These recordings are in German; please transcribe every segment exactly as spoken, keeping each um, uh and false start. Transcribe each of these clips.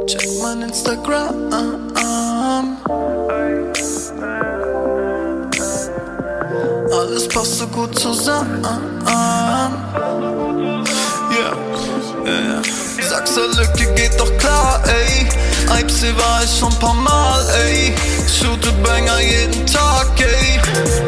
Check mein Instagram. Alles passt so gut zusammen. Yeah, yeah, yeah. Sag's, der Lücke geht doch klar, ey. Eibsee war ich schon paar Mal, ey. Shoote Banger jeden Tag, ey.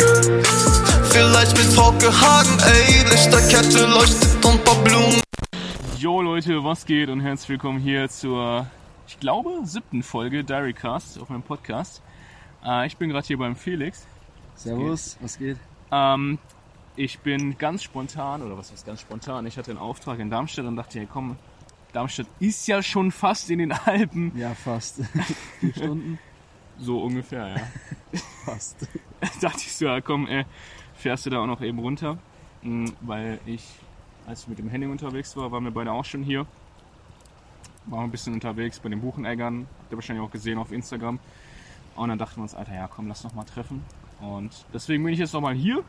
Vielleicht mit Frauke Hagen, ey. Lichterkette leuchtet und paar Blumen. Jo Leute, was geht und herzlich willkommen hier zur, ich glaube, siebten Folge Diarycast auf meinem Podcast. Äh, ich bin gerade hier beim Felix. Servus, was geht? Ähm, ich bin ganz spontan, oder was heißt ganz spontan, ich hatte einen Auftrag in Darmstadt und dachte, hey komm, Darmstadt ist ja schon fast in den Alpen. Ja, fast. Vier Stunden? So ungefähr, ja. Fast. Dachte ich so, ja komm, äh, fährst du da auch noch eben runter, mh, weil ich... Als ich mit dem Henning unterwegs war, waren wir beide auch schon hier. Waren ein bisschen unterwegs bei den Bucheneggern. Habt ihr wahrscheinlich auch gesehen auf Instagram. Und dann dachten wir uns, Alter, ja komm, lass noch mal treffen. Und deswegen bin ich jetzt noch mal hier.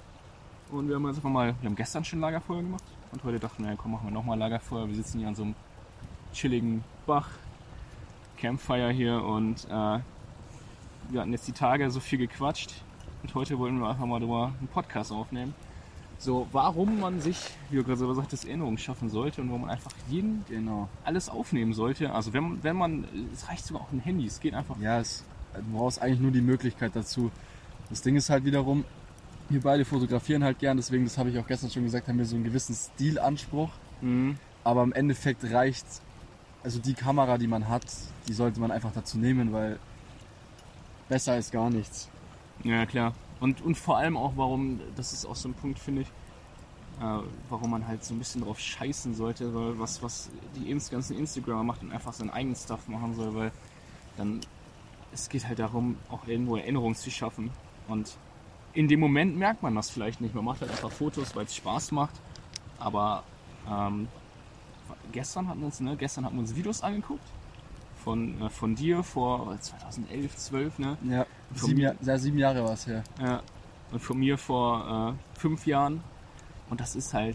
Und wir haben jetzt einfach mal, wir haben gestern schon Lagerfeuer gemacht. Und heute dachten wir, ja komm, machen wir noch mal Lagerfeuer. Wir sitzen hier an so einem chilligen Bach. Campfire hier. Und äh, wir hatten jetzt die Tage so viel gequatscht. Und heute wollten wir einfach mal drüber einen Podcast aufnehmen. So, warum man sich, wie du gerade selber sagtest, Erinnerungen schaffen sollte und wo man einfach jeden Genau. alles aufnehmen sollte. Also wenn, wenn man, es reicht sogar auch ein Handy, es geht einfach. Ja, es, du brauchst eigentlich nur die Möglichkeit dazu. Das Ding ist halt wiederum, wir beide fotografieren halt gern, deswegen, das habe ich auch gestern schon gesagt, haben wir so einen gewissen Stilanspruch. Mhm. Aber im Endeffekt reicht, also die Kamera, die man hat, die sollte man einfach dazu nehmen, weil besser ist gar nichts. Ja, klar. Und, und vor allem auch, warum, das ist auch so ein Punkt, finde ich, äh, warum man halt so ein bisschen drauf scheißen sollte, weil was, was die ganzen Instagramer macht und einfach seinen eigenen Stuff machen soll, weil dann, es geht halt darum, auch irgendwo Erinnerungen zu schaffen. Und in dem Moment merkt man das vielleicht nicht. Man macht halt einfach Fotos, weil es Spaß macht. Aber ähm, gestern hatten wir uns, ne, gestern hatten wir uns Videos angeguckt. Von, äh, von dir vor zweitausendelf, zwölf, ne? Ja, sieben, Jahr, ja sieben Jahre war es her. Ja. Und von mir vor äh, fünf Jahren. Und das ist halt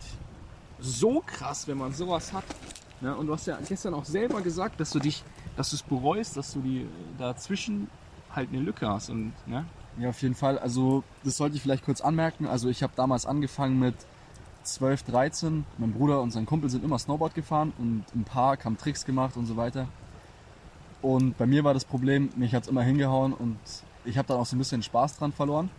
so krass, wenn man sowas hat. Ne? Und du hast ja gestern auch selber gesagt, dass du dich, dass du es bereust, dass du die dazwischen halt eine Lücke hast. Und, ne? Ja, auf jeden Fall. Also das sollte ich vielleicht kurz anmerken. Also ich habe damals angefangen mit zwölf, dreizehn. Mein Bruder und sein Kumpel sind immer Snowboard gefahren und im Park haben Tricks gemacht und so weiter. Und bei mir war das Problem, mich hat es immer hingehauen und ich habe dann auch so ein bisschen Spaß dran verloren.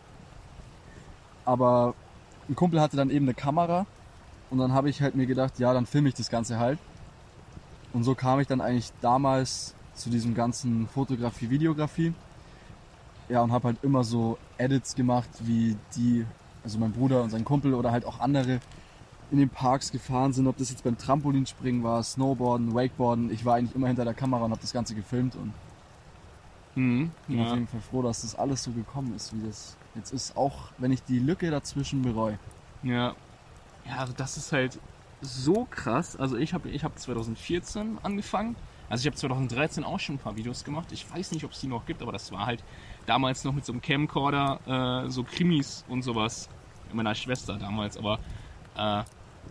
Aber ein Kumpel hatte dann eben eine Kamera und dann habe ich halt mir gedacht, ja, dann filme ich das Ganze halt. Und so kam ich dann eigentlich damals zu diesem ganzen Fotografie, Videografie. Ja, und habe halt immer so Edits gemacht, wie die, also mein Bruder und sein Kumpel oder halt auch andere in den Parks gefahren sind, ob das jetzt beim Trampolinspringen war, Snowboarden, Wakeboarden. Ich war eigentlich immer hinter der Kamera und habe das Ganze gefilmt und Mhm, bin ja. auf jeden Fall froh, dass das alles so gekommen ist, wie das jetzt ist, auch wenn ich die Lücke dazwischen bereue. Ja. Ja, also das ist halt so krass. Also ich habe ich hab zweitausendvierzehn angefangen. Also ich habe zweitausenddreizehn auch schon ein paar Videos gemacht. Ich weiß nicht, ob es die noch gibt, aber das war halt damals noch mit so einem Camcorder, äh, so Krimis und sowas. Mit meiner Schwester damals, aber äh,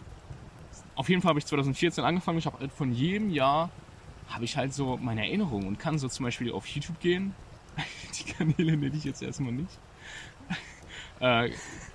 auf jeden Fall habe ich zweitausendvierzehn angefangen. Ich habe halt von jedem Jahr habe ich halt so meine Erinnerungen und kann so zum Beispiel auf YouTube gehen. Die Kanäle nenne ich jetzt erstmal nicht. äh,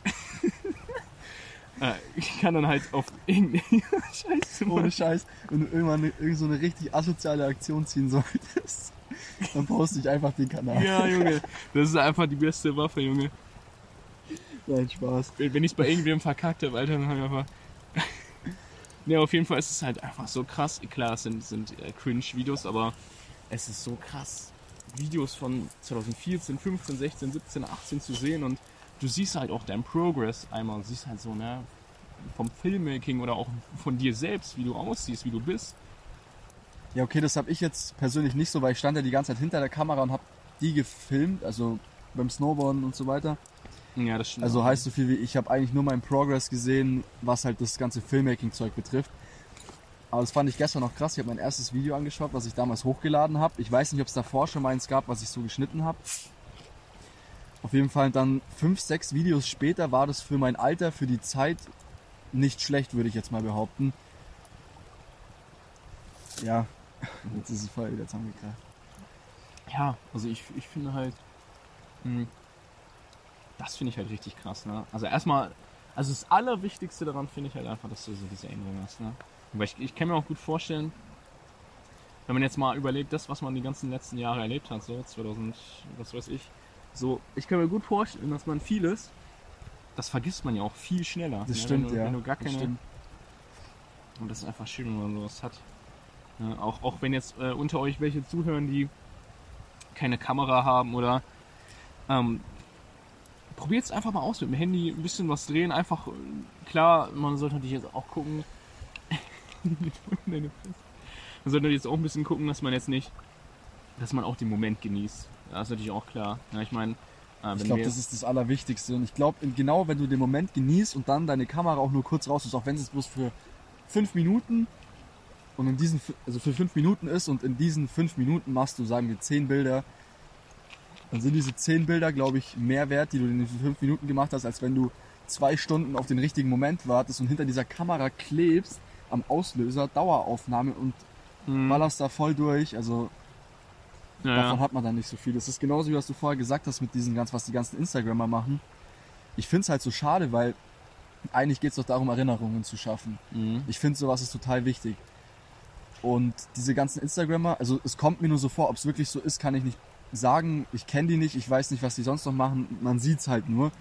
äh, ich kann dann halt auf irgendeine Scheiße Ohne Scheiß, wenn du irgendwann eine, irgend so eine richtig asoziale Aktion ziehen solltest, dann poste ich einfach den Kanal. Ja, Junge, das ist einfach die beste Waffe, Junge. Nein, Spaß. Wenn ich es bei irgendwem verkackt habe, Alter, dann habe ich einfach... Ne, auf jeden Fall ist es halt einfach so krass. Klar, es sind, sind äh, Cringe-Videos, aber es ist so krass, Videos von zweitausendvierzehn, fünfzehn, sechzehn, siebzehn, achtzehn zu sehen und du siehst halt auch deinen Progress einmal und siehst halt so, ne, vom Filmmaking oder auch von dir selbst, wie du aussiehst, wie du bist. Ja, okay, das habe ich jetzt persönlich nicht so, weil ich stand ja die ganze Zeit hinter der Kamera und habe die gefilmt, also beim Snowboarden und so weiter. Ja, das stimmt. Also heißt so viel wie, ich habe eigentlich nur meinen Progress gesehen, was halt das ganze Filmmaking-Zeug betrifft. Aber das fand ich gestern noch krass. Ich habe mein erstes Video angeschaut, was ich damals hochgeladen habe. Ich weiß nicht, ob es davor schon mal eins gab, was ich so geschnitten habe. Auf jeden Fall dann fünf, sechs Videos später war das für mein Alter, für die Zeit nicht schlecht, würde ich jetzt mal behaupten. Ja, Jetzt ist es voll wieder zusammengekracht. Ja, also ich, ich finde halt, mh, das finde ich halt richtig krass, ne? Also erstmal, also das Allerwichtigste daran finde ich halt einfach, dass du so diese Erinnerung hast, ne? Weil ich, ich kann mir auch gut vorstellen, wenn man jetzt mal überlegt, das, was man die ganzen letzten Jahre erlebt hat, so zweitausend, was weiß ich, so, ich kann mir gut vorstellen, dass man vieles, das vergisst man ja auch viel schneller. Das ne? stimmt, wenn du, ja. Wenn du gar das keine, stimmt. und das ist einfach schön, wenn man sowas hat. Ja, auch, auch wenn jetzt äh, unter euch welche zuhören, die keine Kamera haben oder ähm, probiert es einfach mal aus mit dem Handy, ein bisschen was drehen, einfach, klar, man sollte natürlich jetzt auch gucken, man sollte jetzt auch ein bisschen gucken, dass man jetzt nicht, dass man auch den Moment genießt. Das ist natürlich auch klar. Ja, ich meine, äh, Ich glaube, das ist das Allerwichtigste. Und ich glaube, genau wenn du den Moment genießt und dann deine Kamera auch nur kurz raus ist, auch wenn es bloß für fünf Minuten und in diesen, also für fünf Minuten ist und in diesen fünf Minuten machst du, sagen wir, zehn Bilder, dann sind diese zehn Bilder, glaube ich, mehr wert, die du in den fünf Minuten gemacht hast, als wenn du zwei Stunden auf den richtigen Moment wartest und hinter dieser Kamera klebst, am Auslöser, Daueraufnahme und mhm. ballerst da voll durch. Also ja, davon ja. hat man dann nicht so viel. Das ist genauso, wie was du vorher gesagt hast mit diesen ganz, was die ganzen Instagrammer machen. Ich finde es halt so schade, weil eigentlich geht es doch darum, Erinnerungen zu schaffen. Mhm. Ich finde, sowas ist total wichtig. Und diese ganzen Instagrammer, also es kommt mir nur so vor, ob es wirklich so ist, kann ich nicht sagen. Ich kenne die nicht, ich weiß nicht, was die sonst noch machen. Man sieht es halt nur.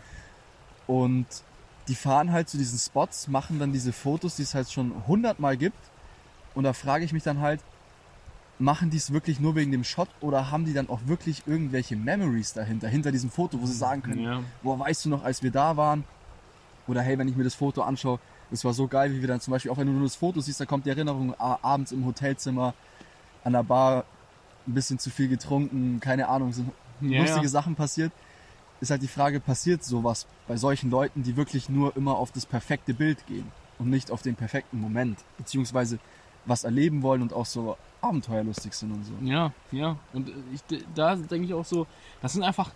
Und die fahren halt zu diesen Spots, machen dann diese Fotos, die es halt schon hundertmal gibt. Und da frage ich mich dann halt, machen die es wirklich nur wegen dem Shot oder haben die dann auch wirklich irgendwelche Memories dahinter, hinter diesem Foto, wo sie sagen können, Ja. boah, weißt du noch, als wir da waren? Oder hey, wenn ich mir das Foto anschaue, das war so geil, wie wir dann zum Beispiel, auch wenn du nur das Foto siehst, da kommt die Erinnerung, ah, abends im Hotelzimmer, an der Bar, ein bisschen zu viel getrunken, keine Ahnung, sind Ja, lustige ja. Sachen passiert. Ist halt die Frage, passiert sowas bei solchen Leuten, die wirklich nur immer auf das perfekte Bild gehen und nicht auf den perfekten Moment, beziehungsweise was erleben wollen und auch so abenteuerlustig sind und so. Ja, ja. Und ich, da denke ich auch so, das sind einfach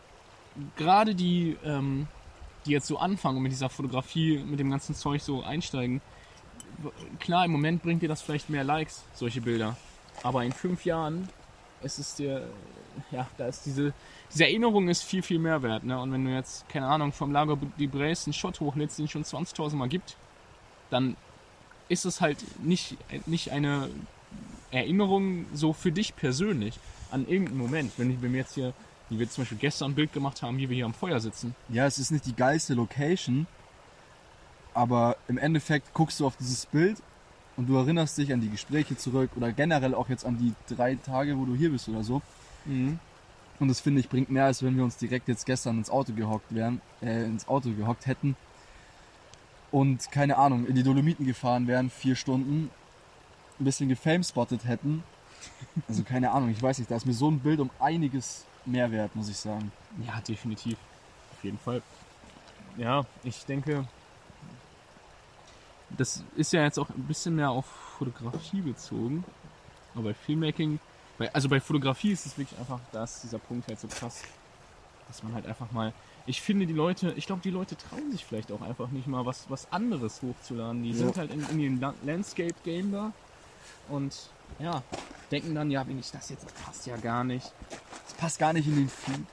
gerade die, ähm, die jetzt so anfangen und mit dieser Fotografie, mit dem ganzen Zeug so einsteigen. Klar, im Moment bringt dir das vielleicht mehr Likes, solche Bilder. Aber in fünf Jahren ist es dir, ja, da ist diese, diese Erinnerung ist viel, viel mehr wert. Ne? Und wenn du jetzt, keine Ahnung, vom Lago di Braies einen Shot hochlädst, den es schon zwanzigtausend Mal gibt, dann ist es halt nicht, nicht eine Erinnerung so für dich persönlich an irgendeinen Moment. Wenn, ich, wenn wir jetzt hier, wie wir zum Beispiel gestern ein Bild gemacht haben, wie wir hier am Feuer sitzen. Ja, es ist nicht die geilste Location, aber im Endeffekt guckst du auf dieses Bild und du erinnerst dich an die Gespräche zurück oder generell auch jetzt an die drei Tage, wo du hier bist oder so. Mhm. Und das finde ich bringt mehr, als wenn wir uns direkt jetzt gestern ins Auto gehockt wären, äh, ins Auto gehockt hätten und keine Ahnung, in die Dolomiten gefahren wären, vier Stunden, ein bisschen gefamespottet hätten. Also keine Ahnung, ich weiß nicht, da ist mir so ein Bild um einiges mehr wert, muss ich sagen. Ja, definitiv. Auf jeden Fall. Ja, ich denke, das ist ja jetzt auch ein bisschen mehr auf Fotografie bezogen. Aber bei Filmmaking, bei, also bei Fotografie ist es wirklich einfach, da ist dieser Punkt halt so krass, dass man halt einfach mal, ich finde die Leute, ich glaube die Leute trauen sich vielleicht auch einfach nicht mal was, was anderes hochzuladen. Die Ja. sind halt in, in dem La- Landscape-Game da und ja, denken dann, ja, wenn ich das jetzt, das passt ja gar nicht. Das passt gar nicht in den Feed.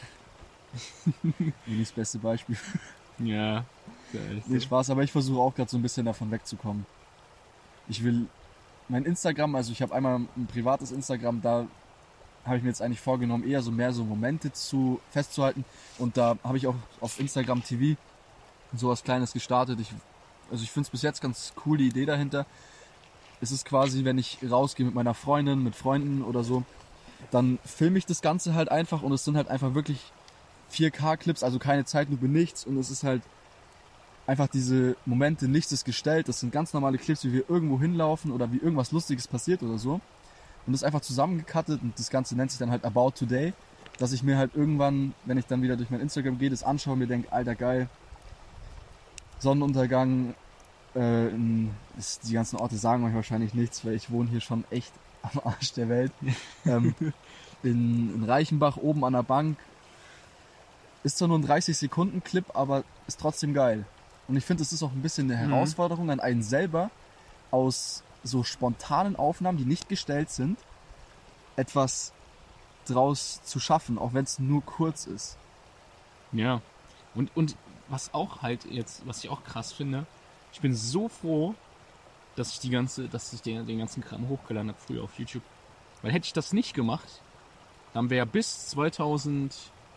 Wie das beste Beispiel. Ja, geil. Nee, Spaß, aber ich versuche auch gerade so ein bisschen davon wegzukommen. Ich will mein Instagram, also ich habe einmal ein privates Instagram, da habe ich mir jetzt eigentlich vorgenommen, eher so mehr so Momente zu festzuhalten. Und da habe ich auch auf Instagram T V sowas Kleines gestartet. Ich, also ich finde es bis jetzt ganz cool, die Idee dahinter. Es ist quasi, wenn ich rausgehe mit meiner Freundin, mit Freunden oder so, dann filme ich das Ganze halt einfach und es sind halt einfach wirklich vier K-Clips, also keine Zeitlupe, nichts. Und es ist halt einfach diese Momente, nichts ist gestellt. Das sind ganz normale Clips, wie wir irgendwo hinlaufen oder wie irgendwas Lustiges passiert oder so. Und das ist einfach zusammengecuttet und das Ganze nennt sich dann halt About Today, dass ich mir halt irgendwann, wenn ich dann wieder durch mein Instagram gehe, das anschaue und mir denke, alter geil, Sonnenuntergang, äh, in, ist, die ganzen Orte sagen euch wahrscheinlich nichts, weil ich wohne hier schon echt am Arsch der Welt. ähm, in, in Reichenbach oben an der Bank. Ist zwar nur ein dreißig Sekunden Clip, aber ist trotzdem geil. Und ich finde, es ist auch ein bisschen eine Herausforderung an einen selber, aus so spontanen Aufnahmen, die nicht gestellt sind, etwas draus zu schaffen, auch wenn es nur kurz ist. Ja. Und, und was auch halt jetzt, was ich auch krass finde, ich bin so froh, dass ich die ganze, dass ich den, den ganzen Kram hochgeladen habe früher auf YouTube. Weil hätte ich das nicht gemacht, dann wäre bis zweitausendachtzehn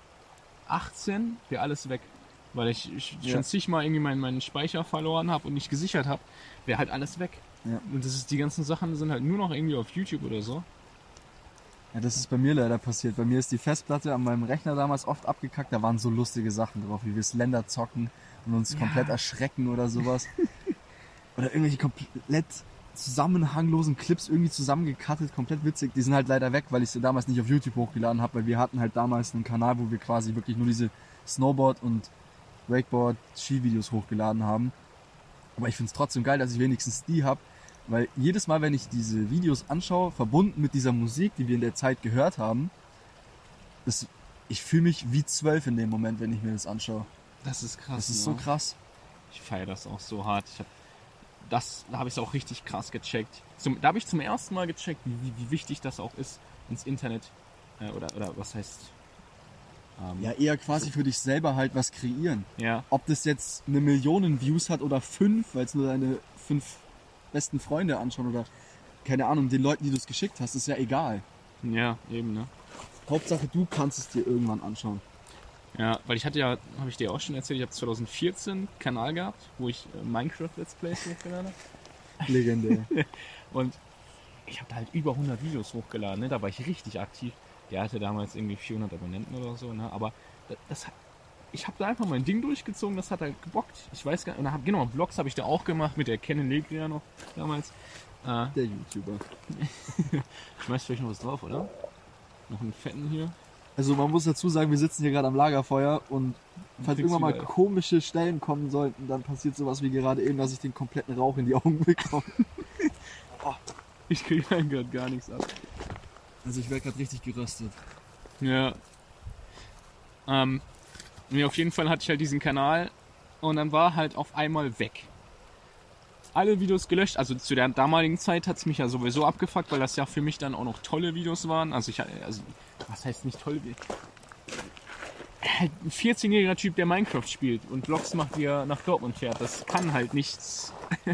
wäre alles weg. Weil ich, ich Ja. schon zigmal irgendwie meinen, meinen Speicher verloren habe und nicht gesichert habe, wäre halt alles weg. Ja. Und das ist, die ganzen Sachen sind halt nur noch irgendwie auf YouTube oder so. Ja, das ist bei mir leider passiert. Bei mir ist die Festplatte an meinem Rechner damals oft abgekackt. Da waren so lustige Sachen drauf, wie wir Slender zocken und uns Ja. komplett erschrecken oder sowas. Oder irgendwelche komplett zusammenhanglosen Clips irgendwie zusammengecuttet, komplett witzig. Die sind halt leider weg, weil ich sie damals nicht auf YouTube hochgeladen habe, weil wir hatten halt damals einen Kanal, wo wir quasi wirklich nur diese Snowboard- und Wakeboard-Skivideos hochgeladen haben. Aber ich finde es trotzdem geil, dass ich wenigstens die habe, weil jedes Mal, wenn ich diese Videos anschaue, verbunden mit dieser Musik, die wir in der Zeit gehört haben, das, ich fühle mich wie zwölf in dem Moment, wenn ich mir das anschaue. Das ist krass. Das ist ne? so krass. Ich feiere das auch so hart. Ich hab, das, da habe ich es auch richtig krass gecheckt. Zum, da habe ich zum ersten Mal gecheckt, wie, wie, wie wichtig das auch ist, ins Internet, äh, oder, oder was heißt... Ähm, Ja, eher quasi für dich selber halt was kreieren. ja. Ob das jetzt eine Million Views hat oder fünf, weil es nur deine fünf besten Freunde anschauen oder keine Ahnung, den Leuten, die du es geschickt hast, ist ja egal. Ja, eben, ne? Hauptsache, du kannst es dir irgendwann anschauen. Ja, weil ich hatte ja, habe ich dir auch schon erzählt, ich habe zweitausendvierzehn einen Kanal gehabt, wo ich äh, Minecraft Let's Plays hochgeladen habe. Legendär. Und ich habe da halt über hundert Videos hochgeladen, ne? Da war ich richtig aktiv. Der hatte damals irgendwie vierhundert Abonnenten oder so, ne? Aber das, das hat, ich habe da einfach mein Ding durchgezogen, das hat halt gebockt. Ich weiß gar nicht, und hab, genau, Vlogs habe ich da auch gemacht mit der Canon Legria noch damals. Äh, Der YouTuber. schmeißt vielleicht noch was drauf, oder? Noch einen fetten hier. Also man muss dazu sagen, wir sitzen hier gerade am Lagerfeuer und falls kriegst irgendwann mal überall. komische Stellen kommen sollten, dann passiert sowas wie gerade eben, dass ich den kompletten Rauch in die Augen bekomme. Ich kriege halt gerade gar nichts ab. Also ich werde gerade richtig geröstet. Ja. Ähm, nee, auf jeden Fall hatte ich halt diesen Kanal und dann war halt auf einmal weg. Alle Videos gelöscht, also zu der damaligen Zeit hat es mich ja sowieso abgefuckt, weil das ja für mich dann auch noch tolle Videos waren. Also ich, also, was heißt nicht tolle Videos? Halt ein vierzehnjähriger Typ, der Minecraft spielt und Vlogs macht, wie er nach Dortmund fährt. Das kann halt nichts.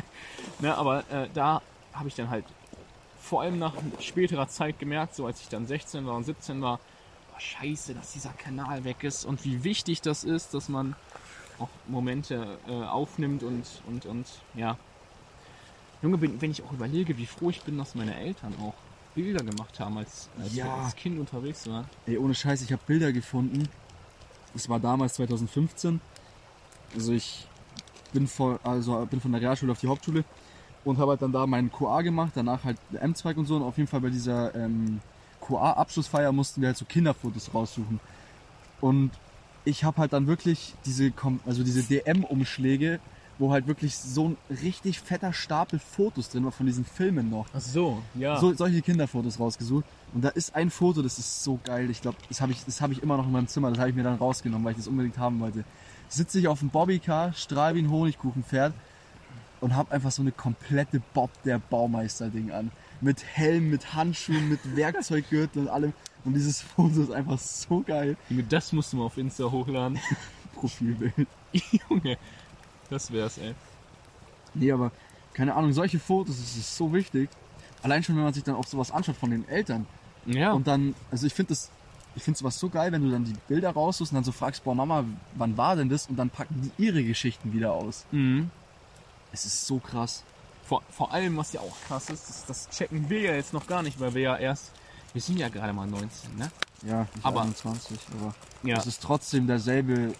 Ne, aber äh, da habe ich dann halt vor allem nach späterer Zeit gemerkt, so als ich dann sechzehn war und siebzehn war, oh, scheiße, dass dieser Kanal weg ist und wie wichtig das ist, dass man auch Momente äh, aufnimmt und, und, und ja. Junge, wenn ich auch überlege, wie froh ich bin, dass meine Eltern auch Bilder gemacht haben, als, als Ja. wir als Kind unterwegs waren. Ey, ohne Scheiß, ich habe Bilder gefunden. Das war damals zweitausendfünfzehn. Also ich bin von, also bin von der Realschule auf die Hauptschule und habe halt dann da meinen Q A gemacht, danach halt M-Zweig und so. Und auf jeden Fall bei dieser ähm, Q A-Abschlussfeier mussten wir halt so Kinderfotos raussuchen. Und ich habe halt dann wirklich diese, Kom- also diese D M-Umschläge, wo halt wirklich so ein richtig fetter Stapel Fotos drin war von diesen Filmen noch. Ach so, ja. So, solche Kinderfotos rausgesucht. Und da ist ein Foto, das ist so geil. Ich glaube, das habe ich, das habe ich immer noch in meinem Zimmer. Das habe ich mir dann rausgenommen, weil ich das unbedingt haben wollte. Sitze ich auf dem Bobbycar, strahl wie ein Honigkuchenpferd und habe einfach so eine komplette Bob der Baumeister-Ding an. Mit Helm, mit Handschuhen, mit Werkzeuggürtel und allem. Und dieses Foto ist einfach so geil. Junge, das musst du mal auf Insta hochladen. Profilbild. Junge, das wär's, ey. Nee, aber keine Ahnung, solche Fotos, das ist so wichtig. Allein schon, wenn man sich dann auch sowas anschaut von den Eltern. Ja. Und dann, also ich finde das, ich finde sowas so geil, wenn du dann die Bilder raussuchst und dann so fragst, boah Mama, wann war denn das? Und dann packen die ihre Geschichten wieder aus. Mhm. Es ist so krass. Vor, vor allem, was ja auch krass ist, das, das checken wir ja jetzt noch gar nicht, weil wir ja erst, wir sind ja gerade mal neunzehn, ne? Ja, ich Aber- einundzwanzig, aber Ja. es ist trotzdem derselbe,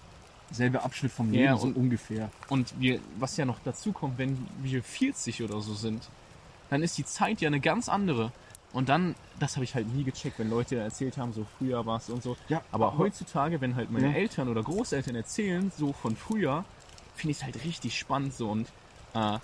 selbe Abschnitt vom Leben, Ja, so und- ungefähr. Und wir, was ja noch dazu kommt, wenn wir vierzig oder so sind, dann ist die Zeit ja eine ganz andere. Und dann, das habe ich halt nie gecheckt, wenn Leute erzählt haben, so früher war es und so. Ja, aber, aber- heutzutage, wenn halt meine Ja. Eltern oder Großeltern erzählen, so von früher, finde ich es halt richtig spannend so. Und äh,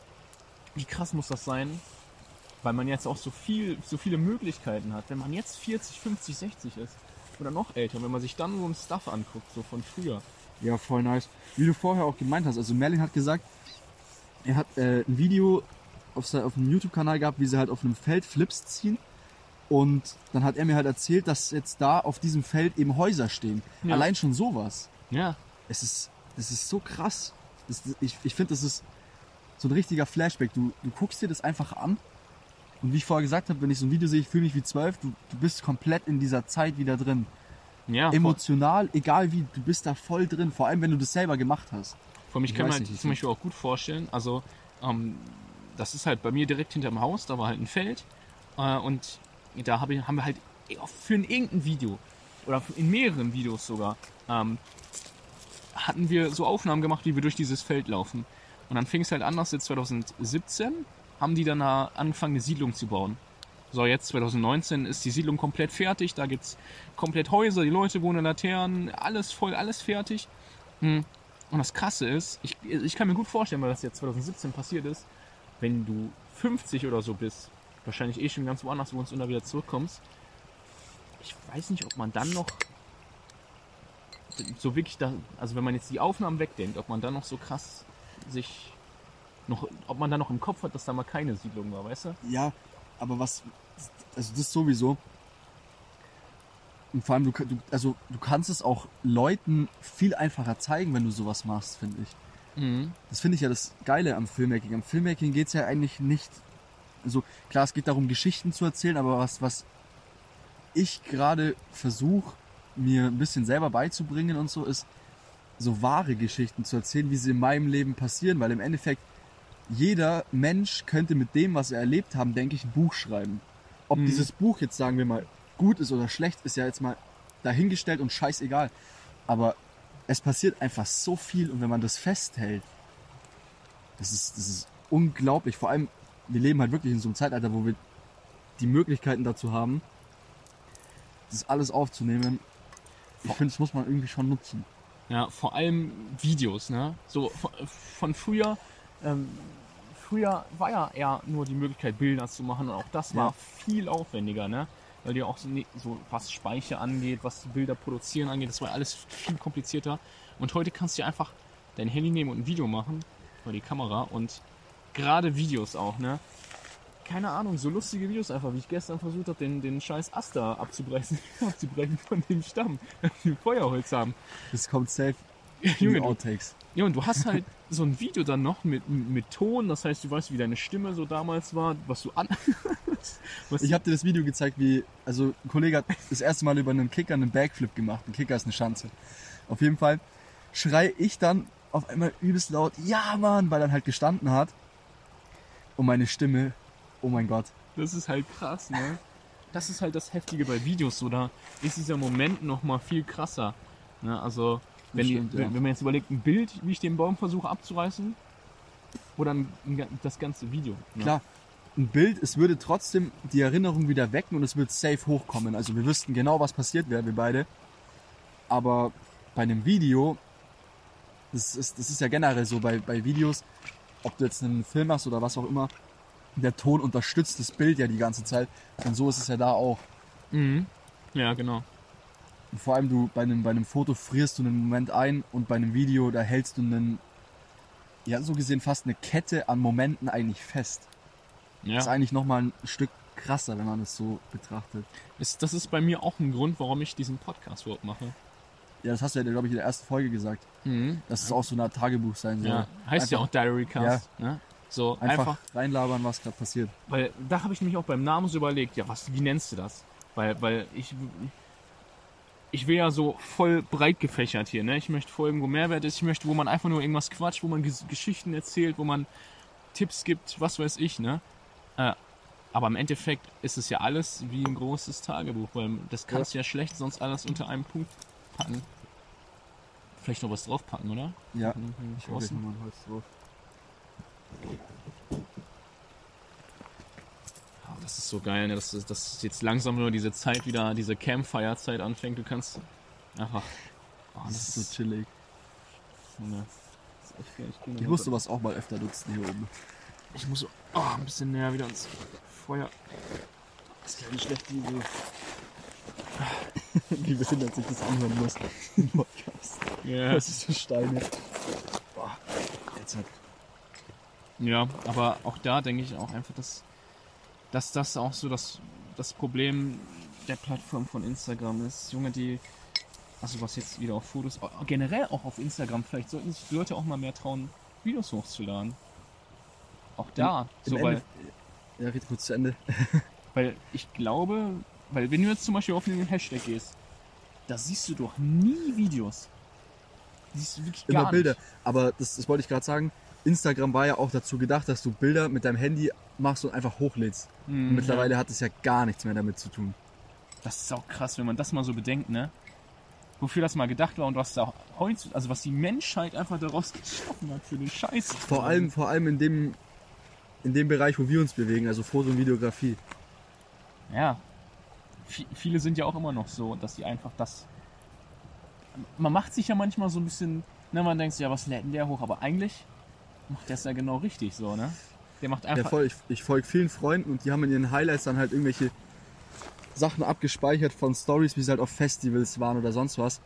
wie krass muss das sein, weil man jetzt auch so viel, so viele Möglichkeiten hat. Wenn man jetzt vierzig, fünfzig, sechzig ist oder noch älter, wenn man sich dann so ein Stuff anguckt, so von früher. Ja, voll nice. Wie du vorher auch gemeint hast, also Merlin hat gesagt, er hat äh, ein Video auf, sein, auf einem YouTube-Kanal gehabt, wie sie halt auf einem Feld Flips ziehen. Und dann hat er mir halt erzählt, dass jetzt da auf diesem Feld eben Häuser stehen. Ja. Allein schon sowas. Ja. Es ist, das ist so krass. Das, ich ich finde, das ist so ein richtiger Flashback. Du, du guckst dir das einfach an. Und wie ich vorher gesagt habe, wenn ich so ein Video sehe, ich fühle mich wie zwölf. Du, du bist komplett in dieser Zeit wieder drin. Ja. Emotional, egal wie, du bist da voll drin. Vor allem, wenn du das selber gemacht hast. Vor mich Ich kann weiß man nicht, ich zum Beispiel auch gut vorstellen, also ähm, das ist halt bei mir direkt hinterm Haus, da war halt ein Feld äh, und da hab ich, haben wir halt für ein irgendein Video oder in mehreren Videos sogar ähm, hatten wir so Aufnahmen gemacht, wie wir durch dieses Feld laufen. Und dann fing es halt an, dass jetzt zwanzig siebzehn haben die dann angefangen, eine Siedlung zu bauen. So, jetzt zwanzig neunzehn ist die Siedlung komplett fertig, da gibt's komplett Häuser, die Leute wohnen in Laternen, alles voll, alles fertig. Hm. Und das Krasse ist, ich, ich kann mir gut vorstellen, weil das jetzt zwanzig siebzehn passiert ist, wenn du fünfzig oder so bist, wahrscheinlich eh schon ganz woanders wohnst und da wieder zurückkommst, ich weiß nicht, ob man dann noch so wirklich da, also wenn man jetzt die Aufnahmen wegdenkt, ob man dann noch so krass sich noch, ob man dann noch im Kopf hat, dass da mal keine Siedlung war, weißt du? Ja, aber was, also das sowieso. Und vor allem, du, du, also du kannst es auch Leuten viel einfacher zeigen, wenn du sowas machst, finde ich. Mhm. Das finde ich ja das Geile am Filmmaking. Am Filmmaking geht es ja eigentlich nicht, also klar, es geht darum, Geschichten zu erzählen, aber was, was ich gerade versuche, mir ein bisschen selber beizubringen und so, ist, so wahre Geschichten zu erzählen, wie sie in meinem Leben passieren, weil im Endeffekt jeder Mensch könnte mit dem, was er erlebt haben, denke ich, ein Buch schreiben. Ob Mhm. dieses Buch jetzt, sagen wir mal, gut ist oder schlecht, ist ja jetzt mal dahingestellt und scheißegal. Aber es passiert einfach so viel und wenn man das festhält, das ist, das ist unglaublich. Vor allem, wir leben halt wirklich in so einem Zeitalter, wo wir die Möglichkeiten dazu haben, das alles aufzunehmen. Ich finde, das muss man irgendwie schon nutzen. Ja, vor allem Videos, ne? So von, von früher, ähm, früher war ja eher nur die Möglichkeit, Bilder zu machen und auch das war Ja. viel aufwendiger, ne? Weil dir auch so, ne- so was Speicher angeht, was die Bilder produzieren angeht, das war alles viel komplizierter. Und heute kannst du dir einfach dein Handy nehmen und ein Video machen, oder die Kamera und gerade Videos auch, ne? Keine Ahnung, so lustige Videos einfach, wie ich gestern versucht habe, den, den scheiß Ast da abzubrechen, abzubrechen von dem Stamm, die Feuerholz haben. Das kommt safe in Junge, die du, Outtakes. ja, und du hast halt so ein Video dann noch mit, mit Ton, das heißt, du weißt, wie deine Stimme so damals war, was du an... was Ich habe dir das Video gezeigt, wie, also ein Kollege hat das erste Mal über einen Kicker einen Backflip gemacht. Ein Kicker ist eine Schanze. Auf jeden Fall schrei ich dann auf einmal übelst laut, ja Mann, weil er dann halt gestanden hat. Und meine Stimme, oh mein Gott. Das ist halt krass, ne? Das ist halt das Heftige bei Videos, so da ist dieser Moment noch mal viel krasser. Ne? Also, wenn, stimmt, die, ja. wenn, wenn man jetzt überlegt, ein Bild, wie ich den Baum versuche abzureißen, oder ein, ein, das ganze Video. Ne? Klar, ein Bild, es würde trotzdem die Erinnerung wieder wecken und es wird safe hochkommen. Also wir wüssten genau, was passiert wäre, wir beide. Aber bei einem Video, das ist, das ist ja generell so bei, bei Videos, ob du jetzt einen Film machst oder was auch immer, der Ton unterstützt das Bild ja die ganze Zeit. Und so ist es ja da auch. Mhm. Ja, genau. Und vor allem du bei einem, bei einem Foto frierst du einen Moment ein und bei einem Video, da hältst du einen, ja so gesehen fast eine Kette an Momenten eigentlich fest. Ja. Das ist eigentlich nochmal ein Stück krasser, wenn man es so betrachtet. Ist, das ist bei mir auch ein Grund, warum ich diesen Podcast überhaupt mache. Ja, das hast du ja, glaube ich, in der ersten Folge gesagt. Mhm. Dass es auch so eine Art Tagebuch sein soll. Ja, heißt ja auch Einfach- Diarycast. Ne? So Einfach, einfach, reinlabern, was gerade passiert. weil da habe ich nämlich auch beim Namen so überlegt, ja, was, wie nennst du das? Weil, weil ich, ich will ja so voll breit gefächert hier, ne? Ich möchte voll irgendwo Mehrwert ist, ich möchte, wo man einfach nur irgendwas quatscht, wo man Ges- Geschichten erzählt, wo man Tipps gibt, was weiß ich, ne? Äh, aber im Endeffekt ist es ja alles wie ein großes Tagebuch, weil das kannst du ja schlecht sonst alles unter einem Punkt packen. Vielleicht noch was draufpacken, oder? Ja, Mhm, ich hoffe, ich draußen. nochmal ein Holz drauf. Oh, das ist so geil, ne? dass, dass dass jetzt langsam nur diese Zeit wieder, diese Campfire-Zeit anfängt. Du kannst einfach... Oh, Das ist so chillig. Junge, das ist echt geil. Ich, geh noch Ich mal muss so- sowas auch mal öfter nutzen hier oben. ich muss so oh, ein bisschen näher wieder ans Feuer. Das ist keine schlechte Idee. Wie behindert sich das anhören muss im Podcast. Ja, Das ist so Steine. Boah, jetzt halt. Ja, aber auch da denke ich auch einfach, dass, dass das auch so das, das Problem der Plattform von Instagram ist. Junge, die, also was jetzt wieder auf Fotos, generell auch auf Instagram, vielleicht sollten sich die Leute auch mal mehr trauen, Videos hochzuladen. Auch da. Im so, Ende, weil, ja, red kurz zu Ende. weil ich glaube, weil wenn du jetzt zum Beispiel auf den Hashtag gehst, da siehst du doch nie Videos. Siehst du wirklich gar Immer Bilder. nicht. Aber das, das wollte ich gerade sagen. Instagram war ja auch dazu gedacht, dass du Bilder mit deinem Handy machst und einfach hochlädst. Mhm, Und mittlerweile ja. hat es ja gar nichts mehr damit zu tun. Das ist auch krass, wenn man das mal so bedenkt, ne? Wofür das mal gedacht war und was da heute, also was die Menschheit einfach daraus geschaffen hat für den Scheiß. Vor allem, vor allem in dem, in dem Bereich, wo wir uns bewegen, also Foto und Videografie. Ja. V- viele sind ja auch immer noch so, dass die einfach das. Man macht sich ja manchmal so ein bisschen, ne, man denkt sich, ja, was lädt denn der hoch? Aber eigentlich macht der es ja genau richtig so, ne? Der macht Ja, einfach. voll. Ich, ich folge vielen Freunden und die haben in ihren Highlights dann halt irgendwelche Sachen abgespeichert von Stories, wie sie halt auf Festivals waren oder sonst was.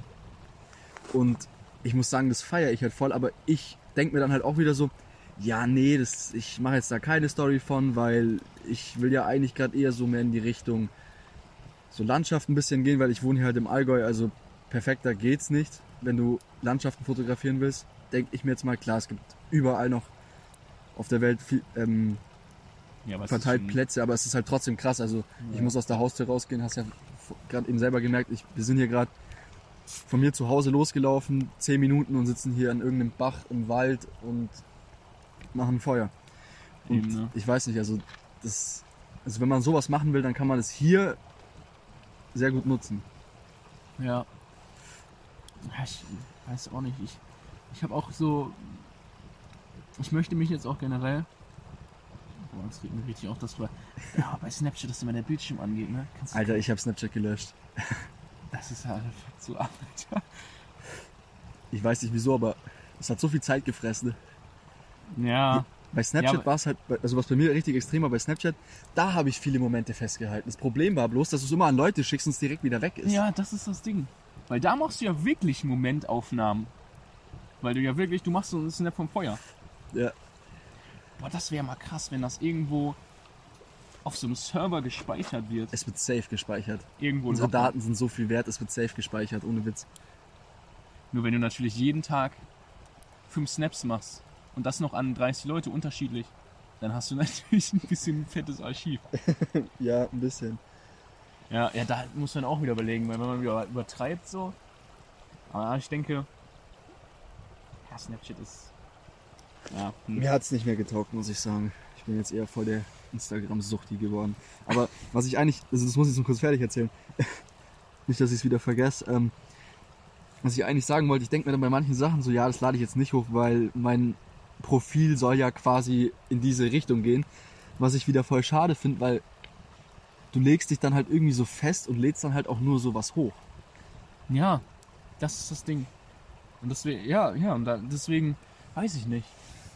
Und ich muss sagen, das feiere ich halt voll, aber ich denke mir dann halt auch wieder so, ja, nee, das, ich mache jetzt da keine Story von, weil ich will ja eigentlich gerade eher so mehr in die Richtung so Landschaft ein bisschen gehen, weil ich wohne hier halt im Allgäu, also perfekter geht's nicht. Wenn du Landschaften fotografieren willst, denke ich mir jetzt mal, klar, es gibt überall noch auf der Welt viel, ähm, ja, aber es verteilt ist schon- Plätze, aber es ist halt trotzdem krass. Also ich Ja. muss aus der Haustür rausgehen, hast ja gerade eben selber gemerkt, ich, wir sind hier gerade von mir zu Hause losgelaufen, zehn Minuten und sitzen hier an irgendeinem Bach im Wald und machen Feuer. Und Eben, ne? ich weiß nicht, also das, also wenn man sowas machen will, dann kann man es hier sehr gut nutzen. Ja. Ja, ich weiß auch nicht. Ich, ich habe auch so. Ich möchte mich jetzt auch generell. Boah, das regt mich richtig auf, dass wir. Ja, bei Snapchat, dass immer der Bildschirm angeht, ne? Kannst du- Alter, ich habe Snapchat gelöscht. Das ist halt einfach so Alter. Ich weiß nicht wieso, aber es hat so viel Zeit gefressen. Ja. Bei Snapchat Ja, aber- war es halt, also was bei mir richtig extrem war, bei Snapchat, da habe ich viele Momente festgehalten. Das Problem war bloß, dass du es immer an Leute schickst und es direkt wieder weg ist. Ja, das ist das Ding. Weil da machst du ja wirklich Momentaufnahmen. Weil du ja wirklich, du machst so einen Snap vom Feuer. Ja. Boah, das wäre mal krass, wenn das irgendwo auf so einem Server gespeichert wird. Es wird safe gespeichert. Irgendwo Unsere locker. Daten sind so viel wert, es wird safe gespeichert, ohne Witz. Nur wenn du natürlich jeden Tag fünf Snaps machst und das noch an dreißig Leute unterschiedlich, dann hast du natürlich ein bisschen ein fettes Archiv. Ja, ein bisschen. Ja, ja, da muss man auch wieder überlegen, weil wenn man wieder übertreibt so. Aber ich denke, ja, Snapchat ist. Ja, hm. Mir hat es nicht mehr getaugt, muss ich sagen. Ich bin jetzt eher voll der Instagram-Suchti geworden. Aber was ich eigentlich, also das muss ich jetzt nur kurz fertig erzählen. Nicht, dass ich es wieder vergesse. Ähm, was ich eigentlich sagen wollte, ich denke mir dann bei manchen Sachen so, ja, das lade ich jetzt nicht hoch, weil mein Profil soll ja quasi in diese Richtung gehen. Was ich wieder voll schade finde, weil du legst dich dann halt irgendwie so fest und lädst dann halt auch nur sowas hoch. Ja, das ist das Ding. Und deswegen, ja, ja, und da, deswegen weiß ich nicht.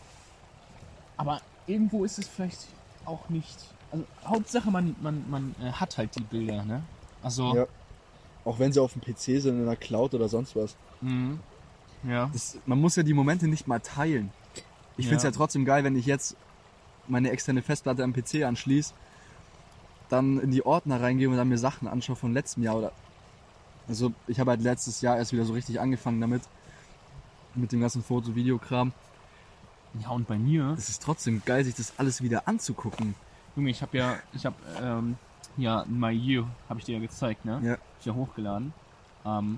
Aber irgendwo ist es vielleicht auch nicht. Also Hauptsache man, man, man äh, hat halt die Bilder, ne? Also. Ja. Auch wenn sie auf dem P C sind, in einer Cloud oder sonst was. Mhm. Ja. Das, man muss ja die Momente nicht mal teilen. Ich Ja. finde es ja trotzdem geil, wenn ich jetzt meine externe Festplatte am P C anschließe, dann in die Ordner reingehe und dann mir Sachen anschaue von letztem Jahr. Oder also ich habe halt letztes Jahr erst wieder so richtig angefangen damit, mit dem ganzen Foto-Video-Kram. Ja, und bei mir, Es ist trotzdem geil, sich das alles wieder anzugucken. Junge, ich habe ja, ich habe, ähm, ja, My Year, habe ich dir ja gezeigt, ne? Ja. Hab ich ja hochgeladen. Ähm,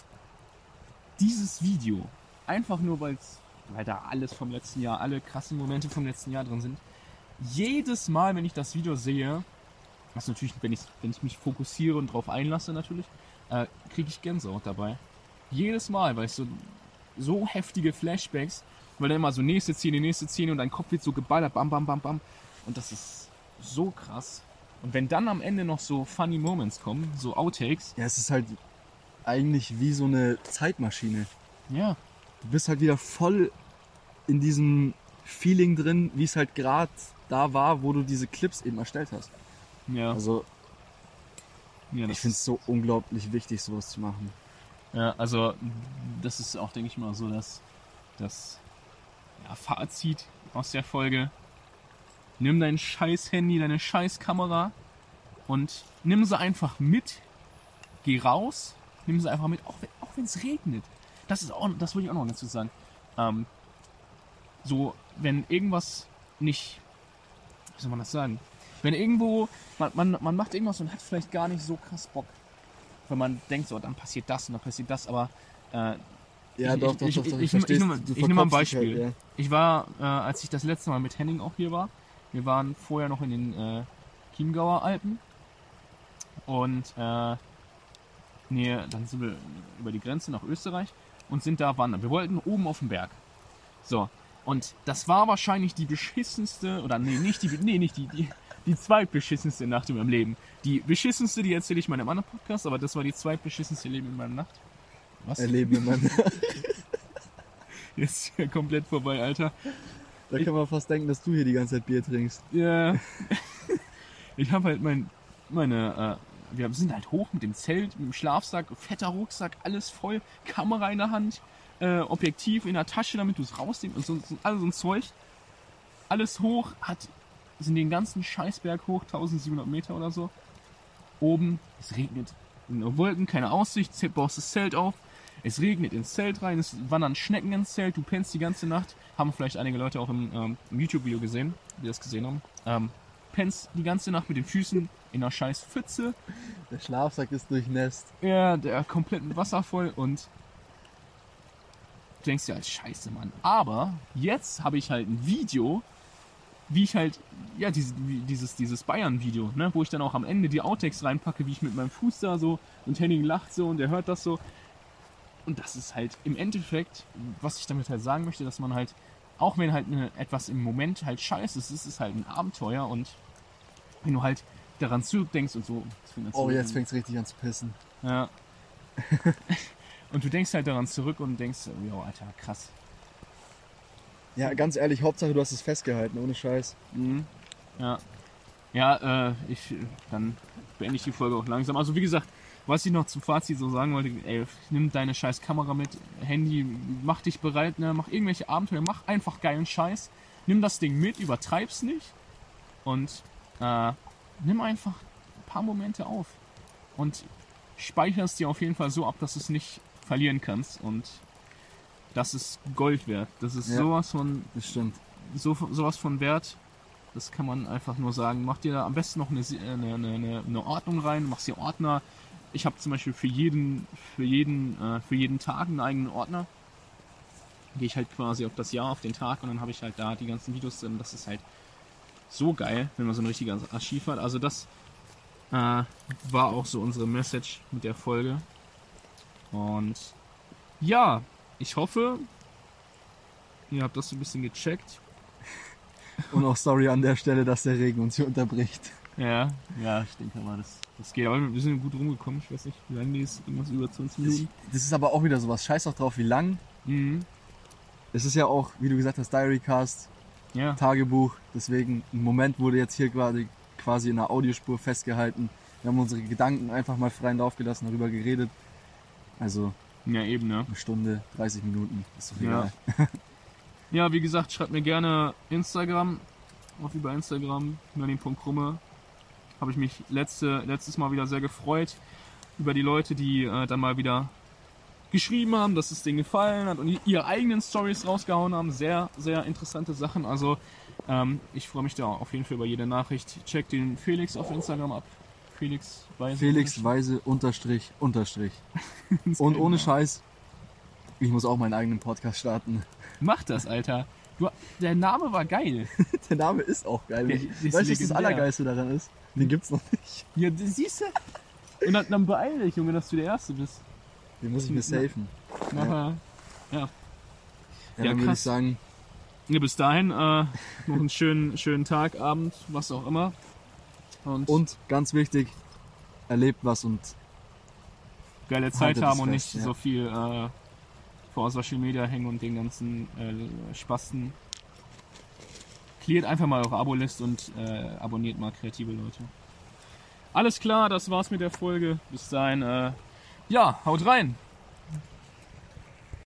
dieses Video, einfach nur, weil's, weil da alles vom letzten Jahr, alle krassen Momente vom letzten Jahr drin sind. Jedes Mal, wenn ich das Video sehe, was natürlich, wenn ich, wenn ich mich fokussiere und drauf einlasse natürlich, äh, kriege ich Gänsehaut dabei. Jedes Mal, weil ich so, so heftige Flashbacks, weil dann immer so nächste Szene, nächste Szene und dein Kopf wird so geballert, bam, bam, bam, bam. Und das ist so krass. Und wenn dann am Ende noch so funny Moments kommen, so Outtakes, Ja, es ist halt eigentlich wie so eine Zeitmaschine. ja, Du bist halt wieder voll in diesem Feeling drin, wie es halt gerade da war, wo du diese Clips eben erstellt hast. ja, Also ja, ich das finde es so unglaublich wichtig, sowas zu machen. Ja, also das ist auch, denke ich mal, so das, das ja, Fazit aus der Folge. Nimm dein scheiß Handy, deine scheiß Kamera und nimm sie einfach mit. Geh raus, nimm sie einfach mit, auch wenn auch wenn es regnet. Das ist auch, das wollte ich auch noch dazu sagen. Ähm, so, wenn irgendwas nicht, wie soll man das sagen? Wenn irgendwo, man, man, man macht irgendwas und hat vielleicht gar nicht so krass Bock. Wenn man denkt, so, dann passiert das und dann passiert das, aber äh, Ja, ich, doch, ich, doch, ich, doch, doch, ich, ich, versteh's. ich, nehme, Du ich nehme mal ein verkopfst dich Beispiel. halt, ja. Ich war, äh, als ich das letzte Mal mit Henning auch hier war, wir waren vorher noch in den äh, Chiemgauer Alpen und äh, nee, dann sind wir über die Grenze nach Österreich und sind da wandern. Wir wollten oben auf den Berg. So, und das war wahrscheinlich die beschissenste, oder nee, nicht die, nee, nicht die, die, die zweitbeschissenste Nacht in meinem Leben. Die beschissenste, die erzähle ich mal in einem anderen Podcast, aber das war die zweitbeschissenste Leben in meiner Nacht. Was? Erleben in meinem Jetzt ist ja komplett vorbei, Alter. Da kann man fast denken, dass du hier die ganze Zeit Bier trinkst. Ja. Ich habe halt mein, meine, äh, wir sind halt hoch mit dem Zelt, mit dem Schlafsack, fetter Rucksack, alles voll, Kamera in der Hand, äh, Objektiv in der Tasche, damit du es rausnimmst und so, so, alles so ein Zeug. Alles hoch, hat, sind den ganzen Scheißberg hoch, tausendsiebenhundert Meter oder so. Oben, es regnet, nur Wolken, keine Aussicht, baust das Zelt auf. Es regnet ins Zelt rein, es wandern Schnecken ins Zelt, du pennst die ganze Nacht. Haben vielleicht einige Leute auch im, ähm, im YouTube-Video gesehen, die das gesehen haben. Ähm, pennst die ganze Nacht mit den Füßen in einer scheiß Pfütze. Der Schlafsack ist durchnässt. Ja, der komplett mit Wasser voll und du denkst dir halt, scheiße, Mann. Aber jetzt habe ich halt ein Video, wie ich halt, ja, dieses, dieses, dieses Bayern-Video, ne, wo ich dann auch am Ende die Outtakes reinpacke, wie ich mit meinem Fuß da so und Henning lacht so und der hört das so. Und das ist halt im Endeffekt, was ich damit halt sagen möchte, dass man halt, auch wenn halt eine, etwas im Moment halt scheiße ist, ist es halt ein Abenteuer und wenn du halt daran zurückdenkst und so. Oh, jetzt fängt es richtig an zu pissen. Ja. Und du denkst halt daran zurück und denkst, ja, Alter, krass. Ja, ganz ehrlich, Hauptsache du hast es festgehalten, ohne Scheiß. Mhm. Ja. Ja, äh, ich, dann beende ich die Folge auch langsam. Also wie gesagt, was ich noch zum Fazit so sagen wollte, ey, nimm deine scheiß Kamera mit, Handy, mach dich bereit, ne, mach irgendwelche Abenteuer, mach einfach geilen Scheiß, nimm das Ding mit, übertreib's nicht und äh, nimm einfach ein paar Momente auf und speicher es dir auf jeden Fall so ab, dass du es nicht verlieren kannst und das ist Gold wert. Das ist Ja, sowas von, Das stimmt. so, sowas von wert. Das kann man einfach nur sagen. Mach dir da am besten noch eine, eine, eine, eine Ordnung rein, machst dir Ordner. Ich habe zum Beispiel für jeden, für jeden, äh, für jeden Tag einen eigenen Ordner. Gehe ich halt quasi auf das Jahr, auf den Tag und dann habe ich halt da die ganzen Videos drin. Das ist halt so geil, wenn man so ein richtiges Archiv hat. Also das äh, war auch so unsere Message mit der Folge. Und ja, ich hoffe, ihr habt das so ein bisschen gecheckt. Und auch sorry an der Stelle, dass der Regen uns hier unterbricht. Ja, ja, ich denke mal, das, das geht. Aber wir sind gut rumgekommen. Ich weiß nicht, wie lange die ist. Irgendwas über zwanzig Minuten. Das ist aber auch wieder sowas. Scheiß doch drauf, wie lang. Mhm. Es ist ja auch, wie du gesagt hast, Diarycast, Ja. Tagebuch. Deswegen, ein Moment wurde jetzt hier quasi, quasi in einer Audiospur festgehalten. Wir haben unsere Gedanken einfach mal freien Lauf gelassen, darüber geredet. Also Ja, eben, ne? eine Stunde, dreißig Minuten, ist doch Ja. egal. Ja, wie gesagt, schreibt mir gerne Instagram. Auf über Instagram, merlin punkt krumme. Habe ich mich letzte, letztes Mal wieder sehr gefreut über die Leute, die äh, dann mal wieder geschrieben haben, dass es denen gefallen hat und ihre eigenen Stories rausgehauen haben. Sehr, sehr interessante Sachen. Also ähm, ich freue mich da auf jeden Fall über jede Nachricht. Checkt den Felix auf Instagram ab. Felix Weise. Felix Weise unterstrich unterstrich. Und ohne Scheiß, ich muss auch meinen eigenen Podcast starten. Mach das, Alter. Du, der Name war geil. Der Name ist auch geil. Der weißt ist du, was das legendär. Allergeilste daran ist? Den gibt's noch nicht. Ja, das siehst du? Und dann, dann beeil dich, Junge, dass du der Erste bist. Den muss ich mir safen. Nachher. Ja. Ja, Ja, dann würde ich krass. sagen, Ja, bis dahin, äh, noch einen schönen, schönen Tag, Abend, was auch immer. Und, und ganz wichtig, erlebt was und geile Zeit haltet haben es und fest, nicht ja. so viel äh, vor Social Media hängen und den ganzen äh, Spasten. Cleart einfach mal eure Abo-List und äh, abonniert mal kreative Leute. Alles klar, das war's mit der Folge. Bis dahin, äh, ja, haut rein!